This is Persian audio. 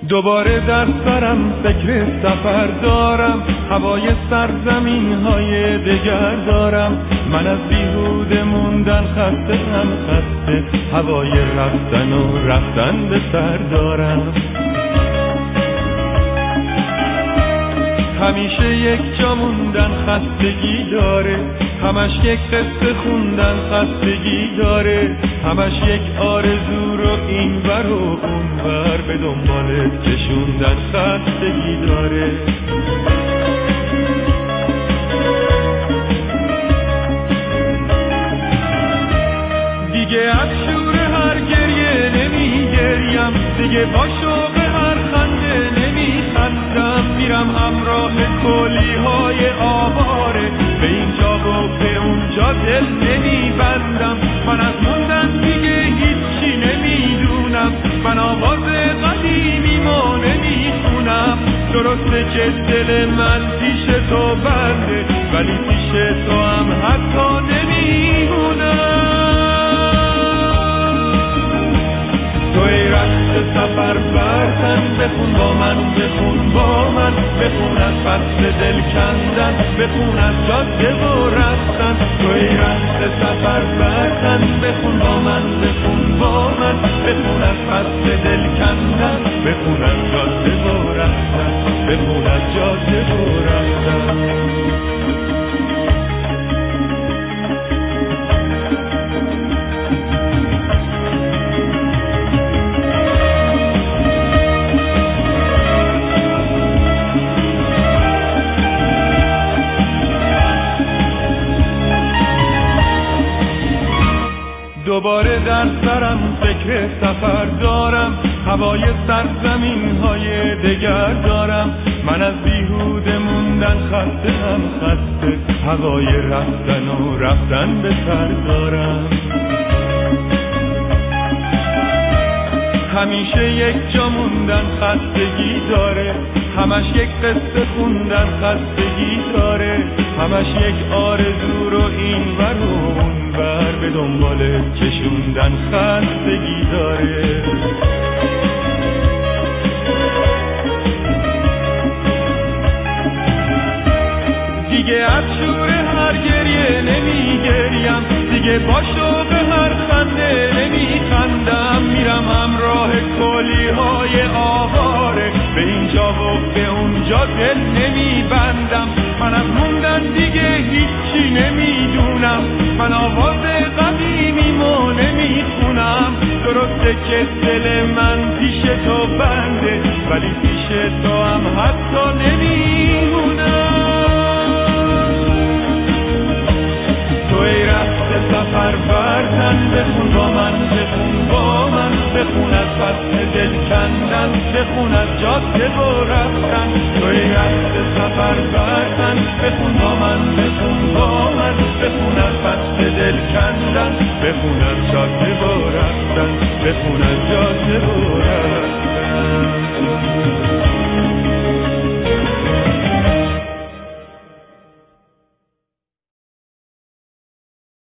دوباره در سرم فکر سفر دارم، هوای سرزمین‌های دگر دارم. من از بیهوده موندن خسته، هوای رفتن و رفتن به سر دارم. همیشه یک جا موندن خستگی داره، همش یک قصه خوندن خستگی داره، همش یک آرزو رو این ور و اون ور به دنبالت کشوندن خستگی داره. دیگه از شور هر گریه نمی گریم، دیگه با شوق هر خنده نمی خندم. میرم همراه کلی های آواره، به اینجا و به اونجا دل نمی بندم. من از موندن دیگه هیچی نمیدونم، من آواز قدیمیمو نمیخونم. درسته که دل من پیش تو بنده، ولی پیش تو هم حتی نمیمونم. توی رقص سفر بردن، بخون با من، بخون با من، بخون از فصل دل کندن، بخون از جاده و رفتن. توی رقص سفر بردن، بخون با من، بخون با من، بخون از فصل دل کندن، بخون از جاده و رفتن، بخون از جاده و رفتن. دوباره در سرم فکر سفر دارم، هوای سرزمین‌های دگر دارم. من از بیهوده موندن خسته، هوای رفتن و رفتن به سر دارم. همیشه یک جا موندن خستگی داره، همش یک قصه خوندن خستگی داره، همش یک آرزو رو این ور و اون ور به دنبالت کشوندن خستگی داره. دیگه از شور هر گریه نمی گریم، دیگه با شوق هر خنده نمی خندم. میرم همراه کلی های آواره، به اینجا و به اونجا دل نمی بندم. من از موندن دیگه هیچی نمیدونم، من آواز قدیمیمو نمیخونم. درسته که دل من پیش تو بنده، ولی پیش تو هم حتی نمیمونم. توی رقص سفر بردن، بخون با من، بخون با من، بخون از فصل دل کندن، بخون از جاده و رفتن. توی رقص سفر بردن، بخون با من، بخون با من، بخون از فصل دل کندن، بخون از جاده و رفتن، بخون از جاده و رفتن.